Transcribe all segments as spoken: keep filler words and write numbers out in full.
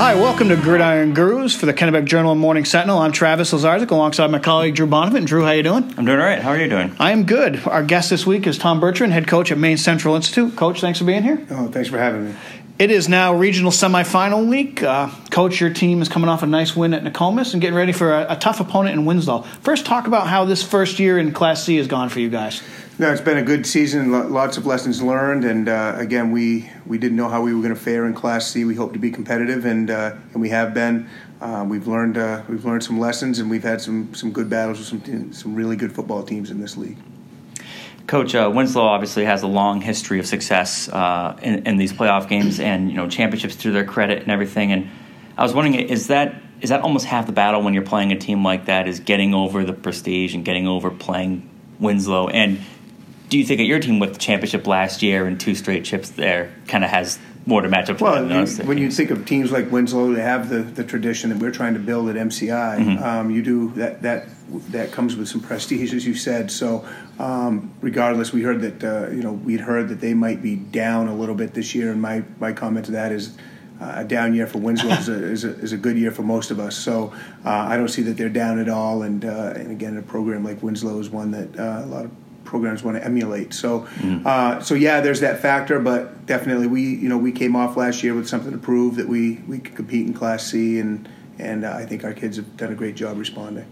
Hi, welcome to Gridiron Gurus for the Kennebec Journal and Morning Sentinel. I'm Travis Lazarzik alongside my colleague Drew Bonavent. Drew, how you doing? I'm doing all right. How are you doing? I am good. Our guest this week is Tom Bertrand, head coach at Maine Central Institute. Coach, thanks for being here. Oh, thanks for having me. It is now regional semifinal week. Uh, Coach, your team is coming off a nice win at Nokomis and getting ready for a, a tough opponent in Winslow. First, talk about how this first year in Class C has gone for you guys. No, it's been a good season, lots of lessons learned, and uh, again, we, we didn't know how we were going to fare in Class C. We hope to be competitive, and uh, and we have been. Uh, we've learned uh, we've learned some lessons, and we've had some some good battles with some some really good football teams in this league. Coach, uh, Winslow obviously has a long history of success uh, in, in these playoff games, and you know championships to their credit and everything. And I was wondering, is that is that almost half the battle when you're playing a team like that? Is getting over the prestige and getting over playing Winslow? And do you think that your team with the championship last year and two straight chips there kind of has more to match up to? Well, you, when you think of teams like Winslow, they have the, the tradition that we're trying to build at M C I. Mm-hmm. Um, you do that that that comes with some prestige, as you said. So, um, regardless, we heard that uh, you know we'd heard that they might be down a little bit this year, and my, my comment to that is uh, a down year for Winslow is, a, is, a, is a good year for most of us. So, uh, I don't see that they're down at all. And uh, and again, a program like Winslow is one that uh, a lot of programs want to emulate. So, mm. uh, so yeah, there's that factor, but definitely we, you know, we came off last year with something to prove that we, we could compete in Class C, and and uh, I think our kids have done a great job responding.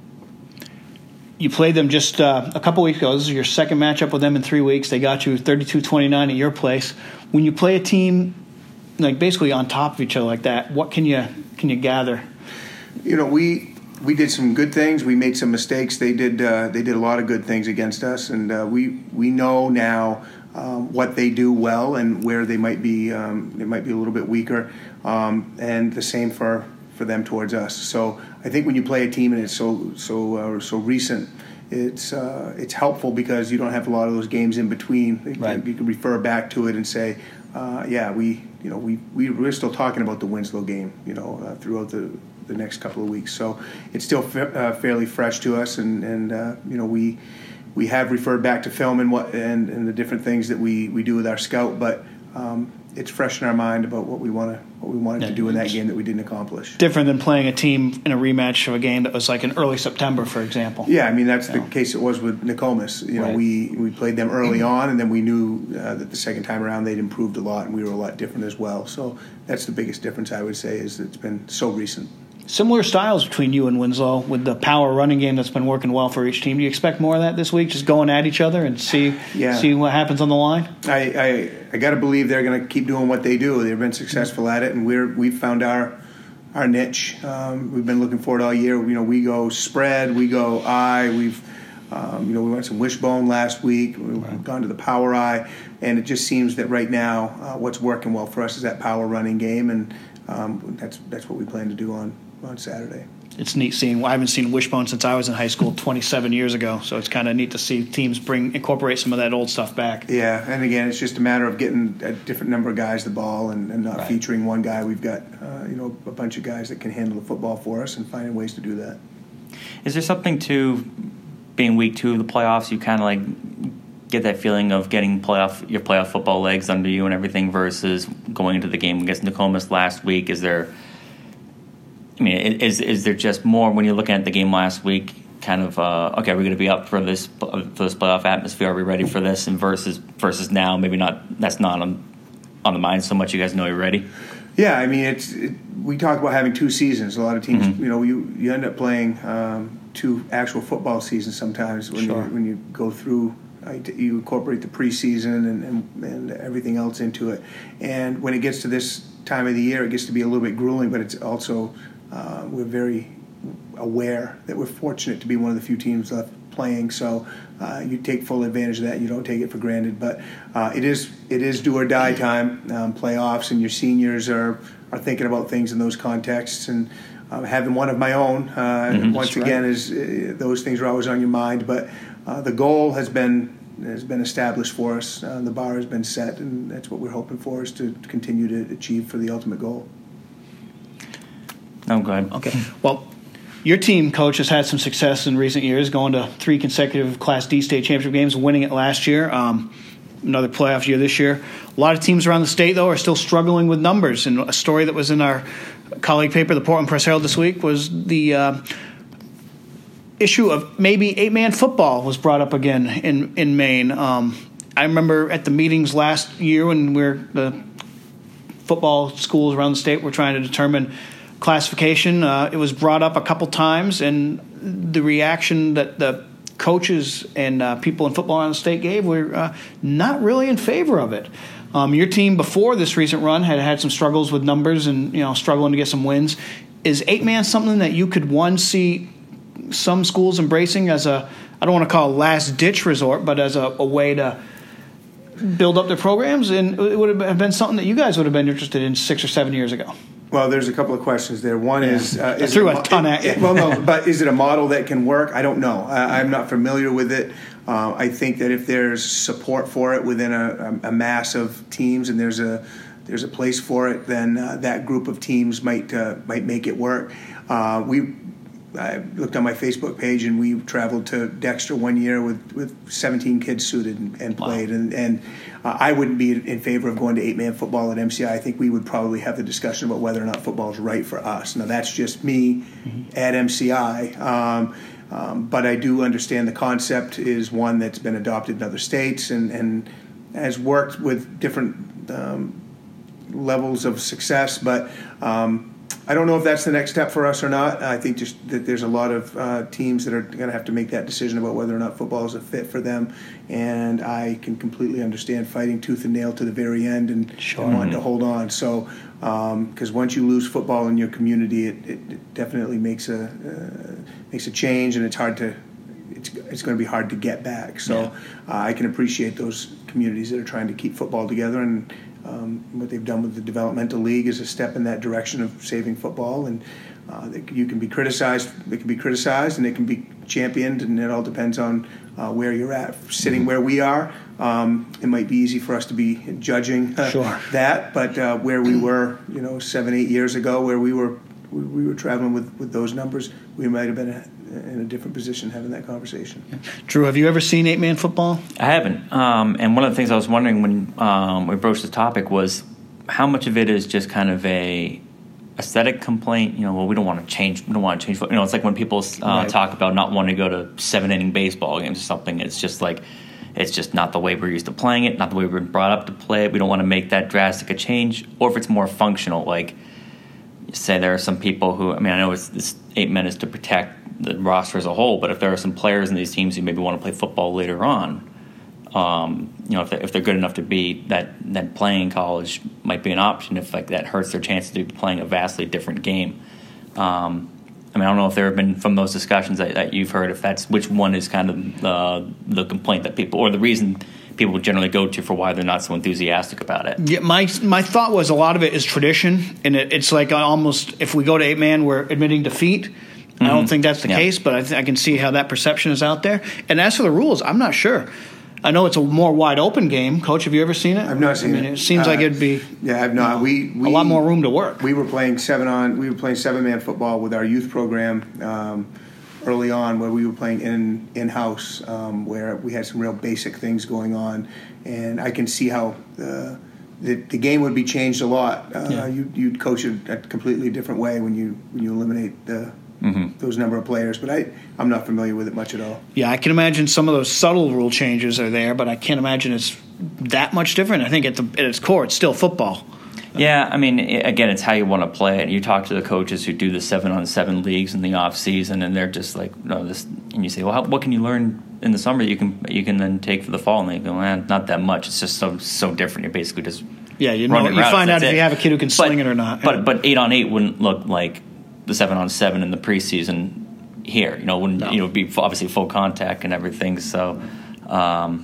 You played them just uh, a couple weeks ago. This is your second matchup with them in three weeks. They got you thirty-two twenty-nine at your place. When you play a team like basically on top of each other like that, what can you can you gather? You know, we. We did some good things. We made some mistakes. They did. Uh, they did a lot of good things against us, and uh, we we know now um, what they do well and where they might be. Um, they might be a little bit weaker, um, and the same for, for them towards us. So I think when you play a team and it's so so uh, so recent, it's uh, it's helpful because you don't have a lot of those games in between. Right. You can refer back to it and say, uh, yeah, we you know we we we're still talking about the Winslow game. You know, uh, throughout the. the next couple of weeks, so it's still fa- uh, fairly fresh to us, and and uh, you know we we have referred back to film and what and, and the different things that we, we do with our scout, but um, it's fresh in our mind about what we want to what we wanted yeah, to do in that game that we didn't accomplish. Different than playing a team in a rematch of a game that was like in early September, for example. Yeah, I mean that's yeah. the case it was with Nokomis. You know, right. we we played them early on, and then we knew uh, that the second time around they'd improved a lot, and we were a lot different as well. So that's the biggest difference I would say is it's been so recent. Similar styles between you and Winslow with the power running game that's been working well for each team. Do you expect more of that this week, just going at each other and see yeah. see what happens on the line? I I, I got to believe they're going to keep doing what they do. They've been successful at it, and we're we've found our our niche. Um, we've been looking for it all year. You know, we go spread, we go eye. We've um, you know we went some wishbone last week. We've right. gone to the power eye, and it just seems that right now uh, what's working well for us is that power running game, and um, that's that's what we plan to do on. on Saturday. It's neat seeing. I haven't seen wishbone since I was in high school twenty-seven years ago, so it's kind of neat to see teams bring incorporate some of that old stuff back. Yeah, and again, it's just a matter of getting a different number of guys the ball and, and not right. featuring featuring one guy. We've got uh, you know a bunch of guys that can handle the football for us and finding ways to do that. Is there something to being week two of the playoffs? You kind of like get that feeling of getting playoff your playoff football legs under you and everything versus going into the game against Nokomis last week. Is there I mean, is is there just more when you're looking at the game last week? Kind of uh, okay, we're going to be up for this for this playoff atmosphere. Are we ready for this? And versus versus now, maybe not. That's not on on the mind so much. You guys know you're ready. Yeah, I mean, it's it, we talk about having two seasons. A lot of teams, mm-hmm. you know, you you end up playing um, two actual football seasons sometimes when sure. you when you go through. You incorporate the preseason and, and, and everything else into it. And when it gets to this time of the year, it gets to be a little bit grueling, but it's also uh, we're very aware that we're fortunate to be one of the few teams left playing. So uh, you take full advantage of that. You don't take it for granted. But uh, it is it is do or die time, um, playoffs, and your seniors are, are thinking about things in those contexts. And uh, having one of my own, uh, mm-hmm, once right. again, is uh, those things are always on your mind. But uh, the goal has been has been established for us. Uh, the bar has been set, and that's what we're hoping for, is to continue to achieve for the ultimate goal. Oh, go ahead. Okay. Well, your team, Coach, has had some success in recent years, going to three consecutive Class D state championship games, winning it last year. Um, another playoff year this year. A lot of teams around the state, though, are still struggling with numbers. And a story that was in our colleague paper, the Portland Press Herald, this week was the uh, issue of maybe eight-man football was brought up again in in Maine. Um, I remember at the meetings last year when we're the football schools around the state were trying to determine classification. Uh, it was brought up a couple times, and the reaction that the coaches and uh, people in football around the state gave were uh, not really in favor of it. Um, your team before this recent run had had some struggles with numbers and you know struggling to get some wins. Is eight man something that you could one see some schools embracing as a, I don't want to call it last ditch resort, but as a, a way to build up their programs? And it would have been something that you guys would have been interested in six or seven years ago. Well, there's a couple of questions there. One yeah. is, uh, is I threw it, a ton it, at you. It, well, no, but is it a model that can work? I don't know. I, I'm not familiar with it. Uh, I think that if there's support for it within a, a mass of teams, and there's a there's a place for it, then uh, that group of teams might uh, might make it work. Uh, we. I looked on my Facebook page, and we traveled to Dexter one year with, with seventeen kids suited and, and played. Wow. And, and uh, I wouldn't be in favor of going to eight-man football at M C I. I think we would probably have the discussion about whether or not football is right for us. Now, that's just me mm-hmm. at M C I. Um, um, but I do understand the concept is one that's been adopted in other states and, and has worked with different um, levels of success. But um, I don't know if that's the next step for us or not. I think just that there's a lot of uh, teams that are going to have to make that decision about whether or not football is a fit for them. And I can completely understand fighting tooth and nail to the very end and, sure. and wanting to hold on. So, because um, once you lose football in your community, it, it, it definitely makes a uh, makes a change, and it's hard to it's it's going to be hard to get back. So, yeah. uh, I can appreciate those communities that are trying to keep football together, and Um, what they've done with the developmental league is a step in that direction of saving football. And uh, they, you can be criticized, they can be criticized, and it can be championed, and it all depends on uh, where you're at. Sitting where we are, um, it might be easy for us to be judging uh, sure. that, but uh, where we were, you know, seven, eight years ago, where we were, we, we were traveling with, with those numbers, we might have been a, in a different position having that conversation. Drew, have you ever seen eight-man football? I haven't. Um, and one of the things I was wondering when um, we broached the topic was how much of it is just kind of a aesthetic complaint. You know, well, we don't want to change. We don't want to change. You know, it's like when people uh, right. talk about not wanting to go to seven-inning baseball games or something. It's just like it's just not the way we're used to playing it, not the way we've been brought up to play it. We don't want to make that drastic a change. Or if it's more functional, like say there are some people who, I mean, I know it's this eight men is to protect the roster as a whole, but if there are some players in these teams who maybe want to play football later on, um, you know, if they're, if they're good enough to be that, then playing in college might be an option if like that hurts their chances to be playing a vastly different game. Um, I mean, I don't know if there have been from those discussions that, that you've heard if that's which one is kind of uh, the complaint that people or the reason people generally go to for why they're not so enthusiastic about it. Yeah, my my thought was a lot of it is tradition, and it, it's like almost if we go to eight man, we're admitting defeat. I don't think that's the yeah. case, but I, th- I can see how that perception is out there. And as for the rules, I'm not sure. I know it's a more wide open game. Coach, have you ever seen it? I've not seen I mean, it. It seems uh, like it'd be yeah, I've not. We, we a lot more room to work. We were playing seven on. We were playing seven man football with our youth program um, early on, where we were playing in in house, um, where we had some real basic things going on, and I can see how. Uh, The, the game would be changed a lot. Uh, Yeah. you, you'd coach it a completely different way when you when you eliminate the, mm-hmm. those number of players. But I, I'm not familiar with it much at all. Yeah, I can imagine some of those subtle rule changes are there, but I can't imagine it's that much different. I think at, the, at its core, it's still football. Yeah, I mean, it, again, it's how you want to play it. You talk to the coaches who do the seven-on-seven leagues in the off season, and they're just like, no, this. And you say, well, how, what can you learn in the summer that you can you can then take for the fall? And they go, eh, not that much. It's just so so different. You're basically just yeah, you know, you find out if it. you have a kid who can but, sling it or not. But but eight on eight wouldn't look like the seven on seven in the preseason here. You know, wouldn't no. you know be obviously full contact and everything. So, um,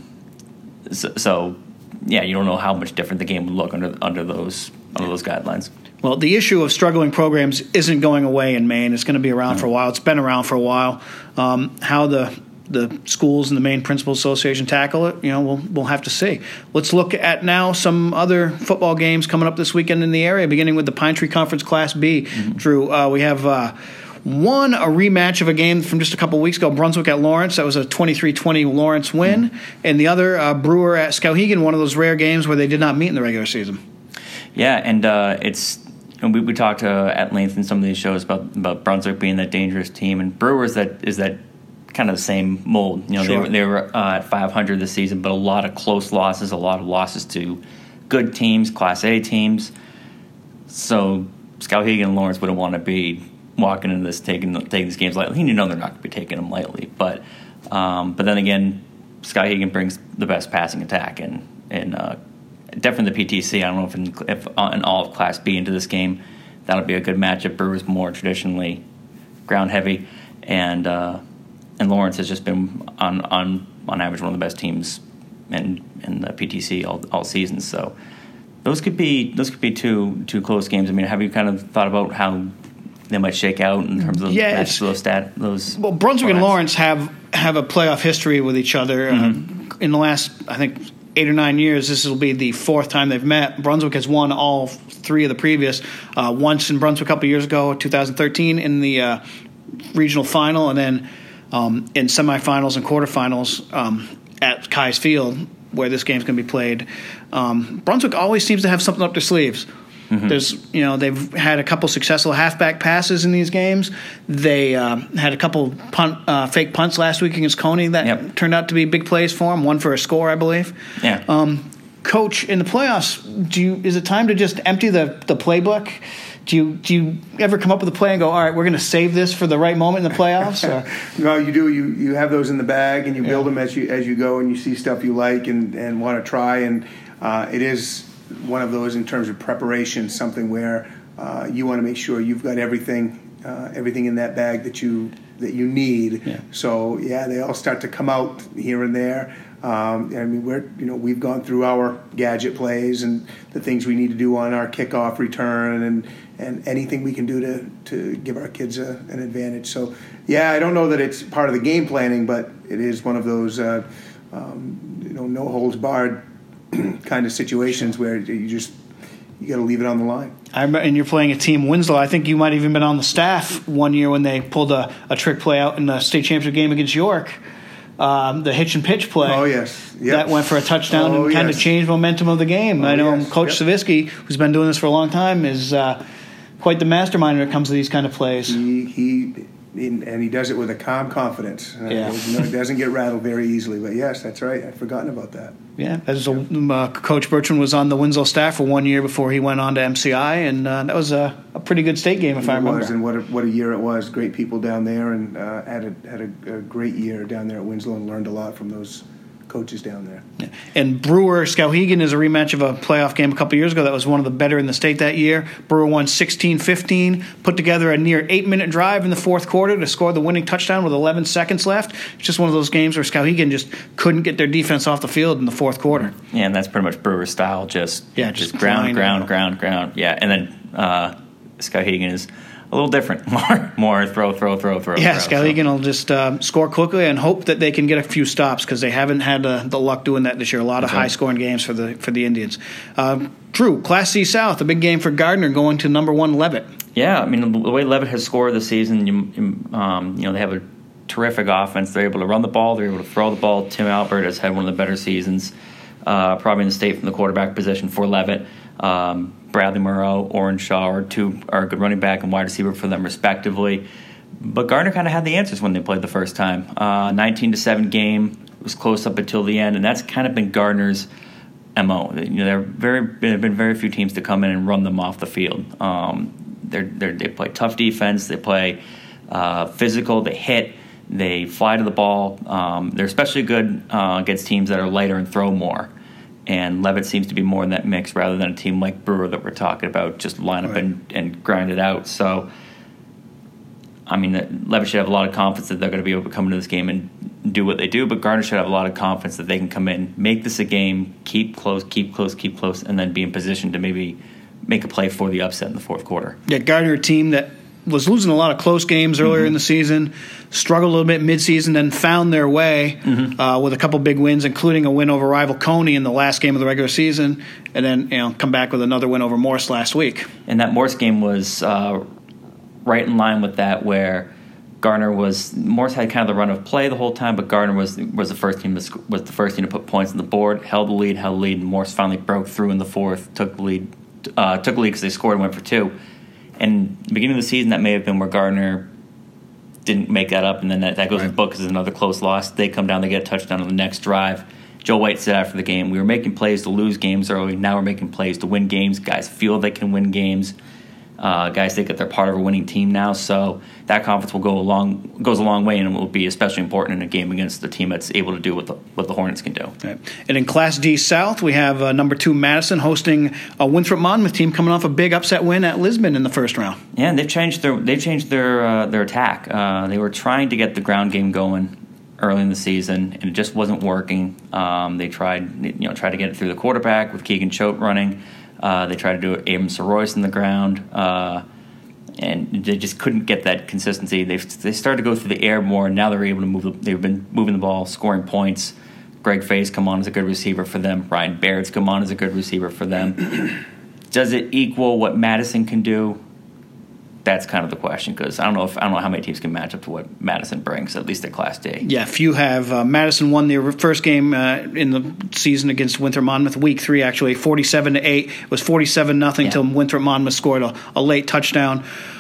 so, so yeah, you don't know how much different the game would look under under those under those guidelines. Well, the issue of struggling programs isn't going away in Maine. It's going to be around mm-hmm. for a while. It's been around for a while. Um, how the the schools and the Maine Principal Association tackle it, you know, we'll we'll have to see. Let's look at now some other football games coming up this weekend in the area, beginning with the Pine Tree Conference Class B. Mm-hmm. Drew, uh, we have uh, one a rematch of a game from just a couple weeks ago, Brunswick at Lawrence. That was a twenty-three twenty Lawrence win, mm-hmm. and the other uh, Brewer at Skowhegan, one of those rare games where they did not meet in the regular season. Yeah, and uh, it's and we, we talked uh, at length in some of these shows about, about Brunswick being that dangerous team, and Brewers that is that kind of the same mold. You know, Sure. they, they were uh, at five hundred this season, but a lot of close losses, a lot of losses to good teams, Class A teams. So Skowhegan and Lawrence wouldn't want to be walking into this, taking taking these games lightly. You know they're not going to be taking them lightly, but um, but then again, Skowhegan brings the best passing attack, and and uh, definitely the P T C. I don't know if in, if uh, in all of Class B into this game, that'll be a good matchup. Brewers more traditionally ground heavy, and uh, and Lawrence has just been on on on average one of the best teams in in the P T C all all season. So those could be those could be two two close games. I mean, have you kind of thought about how they might shake out in terms of Yeah, matches, those stat those? Well, Brunswick and formats? Lawrence have have a playoff history with each other. Mm-hmm. Uh, in the last, I think, eight or nine years, this will be the fourth time they've met. Brunswick has won all three of the previous. Uh, once in Brunswick a couple years ago, two thousand thirteen, in the uh, regional final, and then um, in semifinals and quarterfinals um, at Kai's Field, where this game's going to be played. Um, Brunswick always seems to have something up their sleeves. Mm-hmm. There's, you know, they've had a couple successful halfback passes in these games. They uh, had a couple punt, uh, fake punts last week against Coney that Yep. turned out to be big plays for them. One for a score, I believe. Yeah. Um, Coach, in the playoffs, do you, is it time to just empty the, the playbook? Do you do you ever come up with a play and go, all right, we're going to save this for the right moment in the playoffs? Or? No, you do. You you have those in the bag, and you build Yeah. them as you as you go, and you see stuff you like and, and want to try. And uh, it is one of those in terms of preparation, something where uh, you want to make sure you've got everything uh, everything in that bag that you that you need. Yeah. So yeah, they all start to come out here and there. Um, I mean, we're you know we've gone through our gadget plays and the things we need to do on our kickoff return and. and anything we can do to, to give our kids a, an advantage. So, yeah, I don't know that it's part of the game planning, but it is one of those, uh, um, you know, no holds barred kind of situations where you just you got to leave it on the line. I remember, and you're playing a team, Winslow. I think you might have even been on the staff one year when they pulled a, a trick play out in the state championship game against York. Um, the hitch and pitch play. Oh, yes. Yep. That went for a touchdown Oh, and kind yes. of changed momentum of the game. Oh, I know yes. Coach Yep. Savitsky, who's been doing this for a long time, is uh, quite the mastermind when it comes to these kind of plays. He, he and he does it with a calm confidence. Uh, Yeah. you know, he doesn't get rattled very easily. But yes, that's right. I'd forgotten about that. Yeah, as a, uh, Coach Bertrand was on the Winslow staff for one year before he went on to M C I, and uh, that was a, a pretty good state game, if I It remember. was, and what a, what a year it was. Great people down there, and uh, had a had a, a great year down there at Winslow, and learned a lot from those coaches down there. Yeah. And Brewer Skowhegan is a rematch of a playoff game a couple years ago that was one of the better in the state that year. Brewer won sixteen fifteen, put together a near eight-minute drive in the fourth quarter to score the winning touchdown with eleven seconds left. It's just one of those games where Skowhegan just couldn't get their defense off the field in the fourth quarter. Yeah, and that's pretty much Brewer's style. Just Yeah, just, just ground, grind ground, it. ground, ground. Yeah, and then uh, Skowhegan is a little different. More, more throw, throw, throw, throw. Yeah, throw, Skowhegan so. will just uh, score quickly and hope that they can get a few stops because they haven't had uh, the luck doing that this year. A lot of That's right. high-scoring games for the for the Indians. Uh, Drew, Class C South, a big game for Gardner going to number one Levitt. Yeah, I mean the way Levitt has scored this season, you, you, um, you know they have a terrific offense. They're able to run the ball. They're able to throw the ball. Tim Albert has had one of the better seasons, uh, probably in the state from the quarterback position for Levitt. Um, Bradley Moreau, Oren Shaw are two are a good running back and wide receiver for them respectively. But Gardner kind of had the answers when they played the first time. Uh, nineteen to seven game. It was close up until the end, and that's kind of been Gardner's M O. You know, there very there have been very few teams to come in and run them off the field. Um, they're, they're, they play tough defense. They play uh, physical. They hit. They fly to the ball. Um, they're especially good uh, against teams that are lighter and throw more. And Levitt seems to be more in that mix rather than a team like Brewer that we're talking about, just line up Right. and, and grind it out. So, I mean, Levitt should have a lot of confidence that they're going to be able to come into this game and do what they do, but Gardner should have a lot of confidence that they can come in, make this a game, keep close, keep close, keep close, and then be in position to maybe make a play for the upset in the fourth quarter. Yeah, Gardner, a team that was losing a lot of close games earlier Mm-hmm. in the season, struggled a little bit midseason, then found their way Mm-hmm. uh, with a couple big wins, including a win over rival Coney in the last game of the regular season, and then you know come back with another win over Morse last week. And that Morse game was uh, right in line with that, where Gardner was Morse had kind of the run of play the whole time, but Gardner was was the first team to, sc- was the first team to put points on the board, held the lead, held the lead. And Morse finally broke through in the fourth, took the lead uh, took a lead because they scored and went for two. And the beginning of the season, that may have been where Gardner didn't make that up, and then that, that goes right. in the book as another close loss. They come down, they get a touchdown on the next drive. Joe White said after the game, we were making plays to lose games early. Now we're making plays to win games. Guys feel they can win games. Uh, guys think that they're part of a winning team now. So that confidence will go a long, goes a long way, and it will be especially important in a game against the team that's able to do what the, what the Hornets can do. Right. And in Class D South, we have uh, number two Madison hosting a Winthrop Monmouth team coming off a big upset win at Lisbon in the first round. Yeah, and they've changed their they've changed their uh, their attack. Uh, they were trying to get the ground game going early in the season, and it just wasn't working. Um, they tried you know tried to get it through the quarterback with Keegan Choate running. Uh, they tried to do it Abram Soroyce in the ground, uh, and they just couldn't get that consistency. They they started to go through the air more, and now they're able to move. The, they've been moving the ball, scoring points. Greg Faye's come on as a good receiver for them. Ryan Baird's come on as a good receiver for them. Does it equal what Madison can do? That's kind of the question, because I don't know if I don't know how many teams can match up to what Madison brings, at least at Class D. Yeah, few have. Uh, Madison won their first game uh, in the season against Winthrop Monmouth, week three actually, forty-seven to eight. It was forty-seven nothing until Winthrop Monmouth scored a, a late touchdown.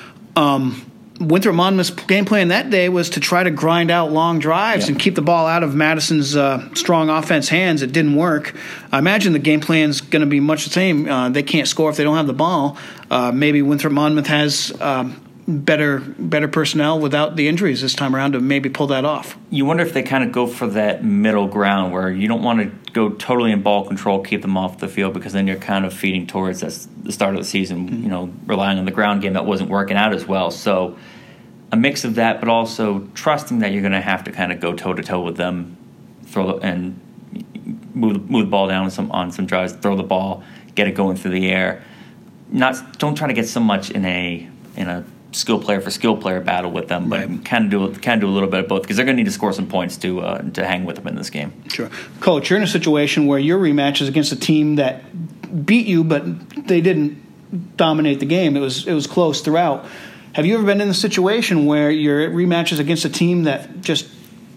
Um, Winthrop Monmouth's game plan that day was to try to grind out long drives yep. and keep the ball out of Madison's uh, strong offense hands. It didn't work. I imagine the game plan's going to be much the same. Uh, they can't score if they don't have the ball. Uh, maybe Winthrop Monmouth has um, better better personnel without the injuries this time around to maybe pull that off. You wonder if they kind of go for that middle ground where you don't want to go totally in ball control, keep them off the field, because then you're kind of feeding towards that's the start of the season, mm-hmm. you know, relying on the ground game that wasn't working out as well. So a mix of that, but also trusting that you're going to have to kind of go toe-to-toe with them, throw and move, move the ball down on some, on some drives, throw the ball, get it going through the air. Not Don't try to get so much in a in a skill player for skill player battle with them, but right. can do can do a little bit of both, because they're going to need to score some points to uh, to hang with them in this game. Sure, Coach, you're in a situation where your rematch is against a team that beat you, but they didn't dominate the game. It was it was close throughout. Have you ever been in a situation where your rematch is against a team that just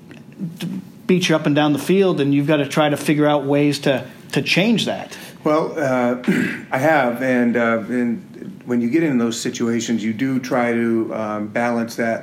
beat you up and down the field, and you've got to try to figure out ways to to change that? Well, uh, I have, and, uh, and when you get in those situations, you do try to um, balance that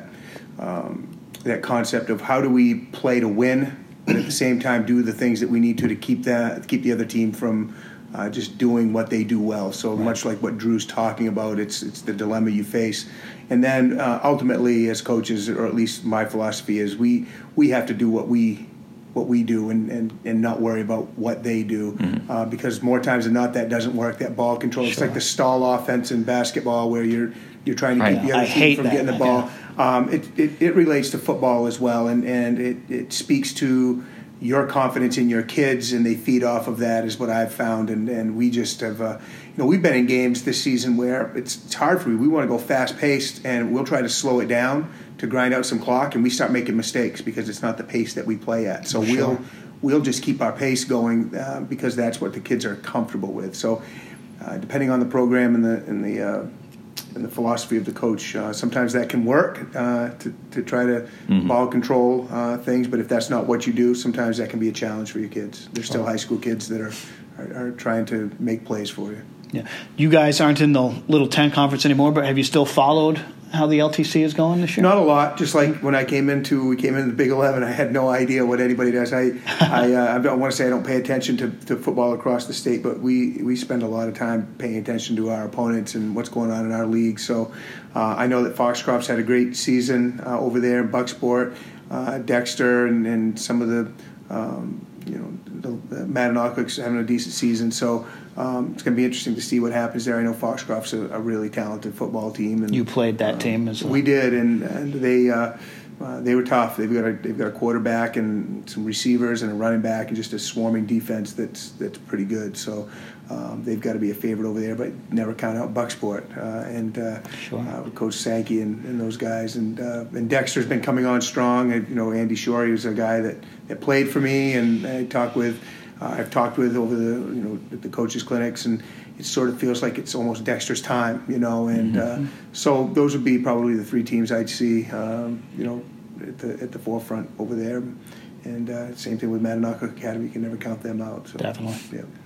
um, that concept of how do we play to win, but at the same time do the things that we need to to keep that keep the other team from uh, just doing what they do well. So right. much like what Drew's talking about, it's it's the dilemma you face, and then uh, ultimately, as coaches, or at least my philosophy is, we we have to do what we. what we do and, and, and not worry about what they do, mm-hmm. uh, because more times than not that doesn't work. That ball control, sure. It's like the stall offense in basketball where you're you're trying to right. keep the other I team from that. getting the ball. Yeah. Um, it, it, it relates to football as well, and, and it, it speaks to your confidence in your kids, and they feed off of that is what I've found. And, and we just have, uh, you know, we've been in games this season where it's, it's hard for me. We want to go fast-paced, and we'll try to slow it down to grind out some clock, and we start making mistakes because it's not the pace that we play at. So sure. we'll we'll just keep our pace going uh, because that's what the kids are comfortable with. So uh, depending on the program and the and the uh, and the philosophy of the coach, uh, sometimes that can work uh, to to try to mm-hmm. ball control uh, things. But if that's not what you do, sometimes that can be a challenge for your kids. They're still high school kids that are are, are trying to make plays for you. Yeah, you guys aren't in the Little Ten Conference anymore, but have you still followed how the L T C is going this year? Not a lot. Just like when I came into, we came into the Big Eleven, I had no idea what anybody does. I, I, uh, I don't want to say I don't pay attention to, to football across the state, but we, we spend a lot of time paying attention to our opponents and what's going on in our league. So uh, I know that Foxcroft's had a great season uh, over there in Bucksport, uh, Dexter, and, and some of the, um, you know, the, the Maddenoccock's having a decent season. So um, it's going to be interesting to see what happens there. I know Foxcroft's a, a really talented football team. And you played that uh, team as well. We did, and, and they uh, uh, they were tough. They've got a they've got a quarterback and some receivers and a running back and just a swarming defense that's that's pretty good. So um, they've got to be a favorite over there, but never count out Bucksport uh, and uh, sure. uh, with Coach Sankey and, and those guys. And uh, and Dexter's been coming on strong. And, you know, Andy Shorey was a guy that, that played for me, and I talked with. Uh, I've talked with over the you know at the coaches clinics, and it sort of feels like it's almost Dexter's time, you know. And mm-hmm. uh, so those would be probably the three teams I'd see, um, you know, at the at the forefront over there. And uh, same thing with Maddenoccock Academy; you can never count them out. So, definitely. Yeah.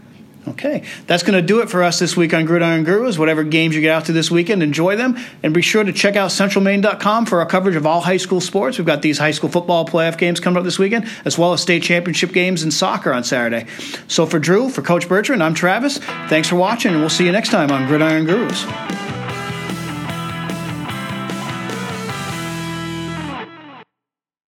Okay, that's going to do it for us this week on Gridiron Gurus. Whatever games you get out to this weekend, enjoy them. And be sure to check out central maine dot com for our coverage of all high school sports. We've got these high school football playoff games coming up this weekend, as well as state championship games in soccer on Saturday. So for Drew, for Coach Bertrand, I'm Travis. Thanks for watching, and we'll see you next time on Gridiron Gurus.